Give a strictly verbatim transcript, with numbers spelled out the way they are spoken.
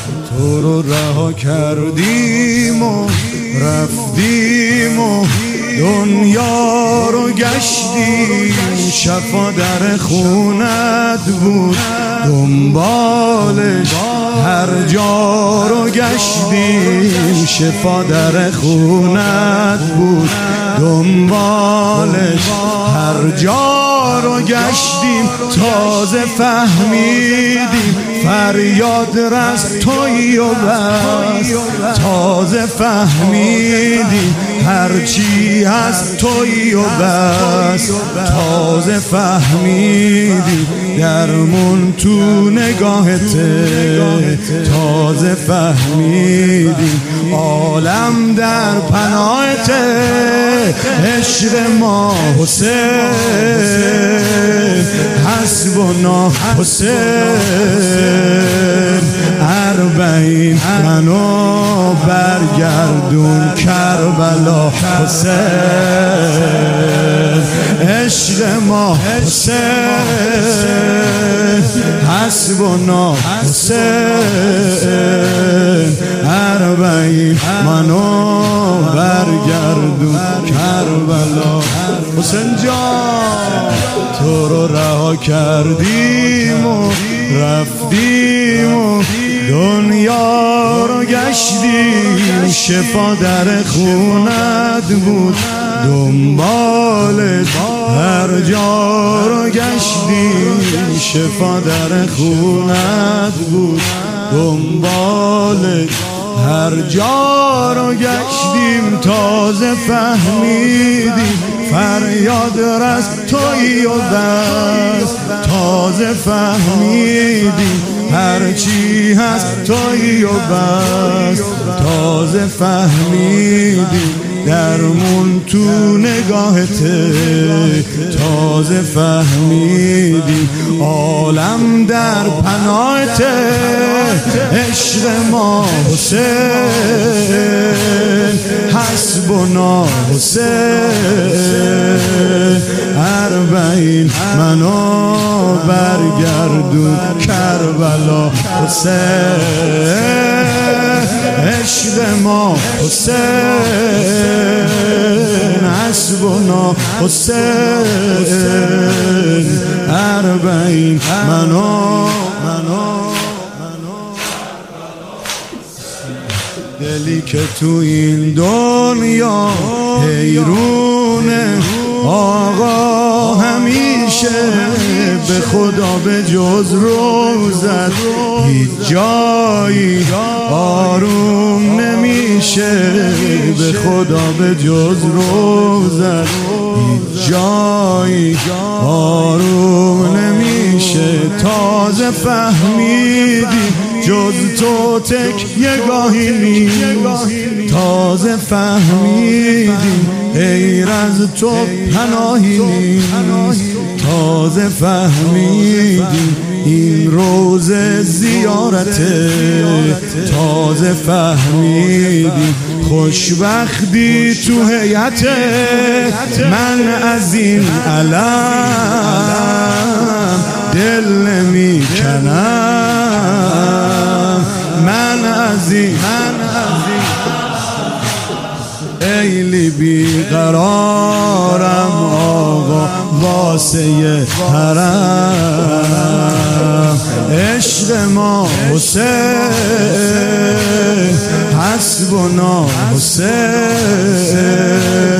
تو رو رها کردیم و رفتیم و دنیا رو گشتیم، شفا در خونت بود دنبالش هر جا رو گشتیم، شفا در خونت بود دنبالش هر جا رو گشتیم. تازه فهمیدیم فریاد رس تویی و بس، تازه فهمیدیم هرچی هست تویی و بس، تازه فهمیدیم درمون تو نگاهته، تازه فهمیدیم عالم در پناهته. عشق ما حسین، حسبنا حسین، اربعین منو برگردون کربلا حسین. عشق ما حسین، حسبنا حسین، اربعین منو برگردون کربلا حسین جان. تو رو رها کردیم و رفتیم و دنیا رو گشتیم، شفا در خونت بود دنبالت هر جا رو گشتیم، شفا در خونت بود دنبالت هر جا رو گشتیم. تازه فهمیدیم فریاد رس تویی و بس، تازه فهمیدیم هرچی هست تویی و بس، تازه فهمیدیم درمون تو نگاهته، تازه فهمیدیم عالم در پناهته. عشق ما حسین، حسبنا حسین، اربعین منو برگردون کربلا حسین. عشق ما حسین، حسبنا حسین، اربعین منو منو دلی که تو این دنیا حیرونه آقا همیشه، به خدا به جز روزت هیچ جایی آروم نمیشه، به خدا به جز روزت هیچ جایی آروم نمیشه. تازه فهمیدی جز تو تک یگاهی نیست، تازه فهمیدیم غیر از تو پناهی نیست، تازه فهمیدیم این روز زیارته، تازه فهمیدیم خوشبختی تو هیئته. من از این علم دل نمی کنم، من از این ایلی بیقرارم آقا واسه حرم. عشق ما حسین، حسبنا حسین،